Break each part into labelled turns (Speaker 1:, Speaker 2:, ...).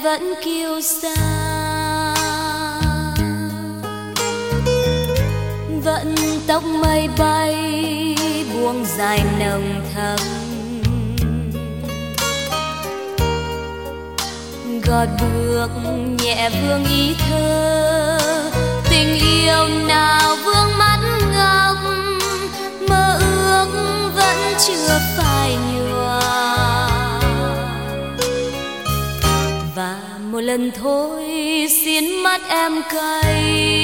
Speaker 1: vẫn kiêu sa, vẫn tóc mây bay buông dài nồng thắm, gót bước nhẹ vương ý thơ. Tình yêu nào vương mắt ngọc, mơ ước vẫn chưa phai nhòa. Và một lần thôi xin mắt em cay,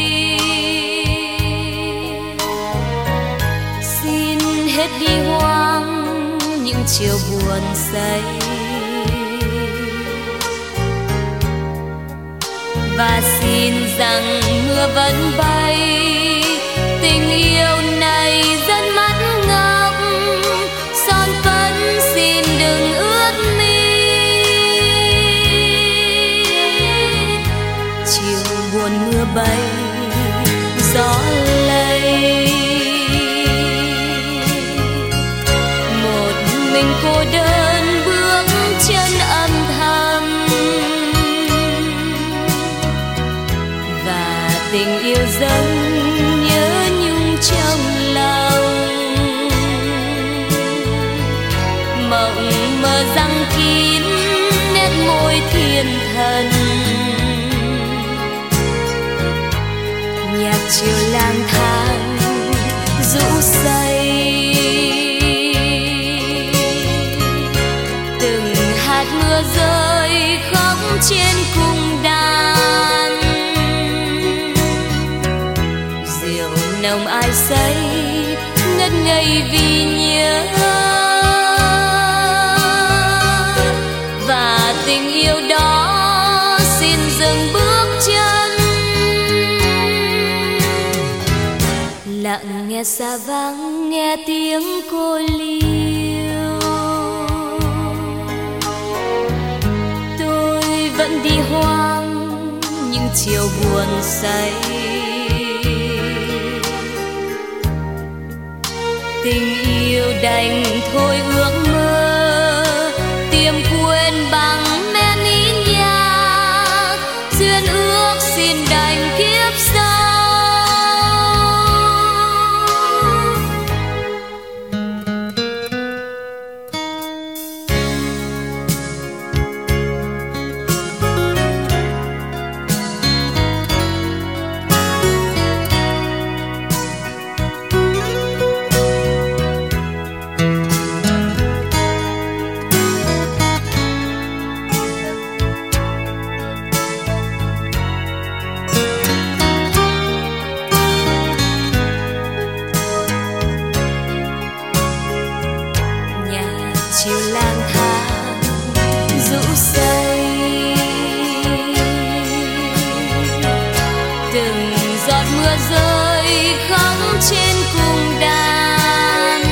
Speaker 1: xin hết đi hoang những chiều buồn say. Và xin rằng mưa vẫn bay, tình yêu này dẫn mắt ngọc, son phấn xin đừng ướt mi. Chiều buồn mưa bay, gió lay, một mình cô đơn bước chân âm thầm. Tình yêu dâng nhớ nhung trong lòng, mộng mơ răng kín nét môi thiên thần. Nhạc chiều lang thang rũ say, từng hạt mưa rơi khóc trên cung đàn. Nồng ai say ngất ngây vì nhớ, và tình yêu đó xin dừng bước chân. Lặng nghe xa vắng nghe tiếng cô liêu, tôi vẫn đi hoang những chiều buồn say. Tình yêu đành thôi ước mơ, tìm quên bằng men ý nhạc. Duyên ước xin đành kiếp sau. Chiều lang thang rũ say, từng giọt mưa rơi khóc trên cung đàn.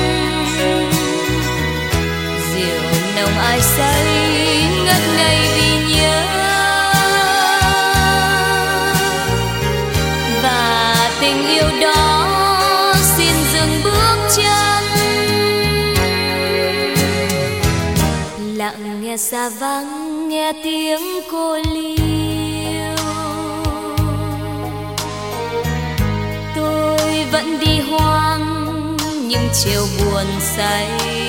Speaker 1: Rượu nồng ai say ngất ngây vì nhớ, và tình yêu đó xin dừng bước chân. Lặng nghe xa vắng nghe tiếng cô liêu, tôi vẫn đi hoang những chiều buồn say.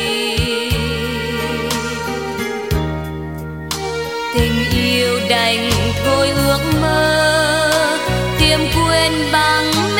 Speaker 1: Tình yêu đành thôi ước mơ, tìm quên bằng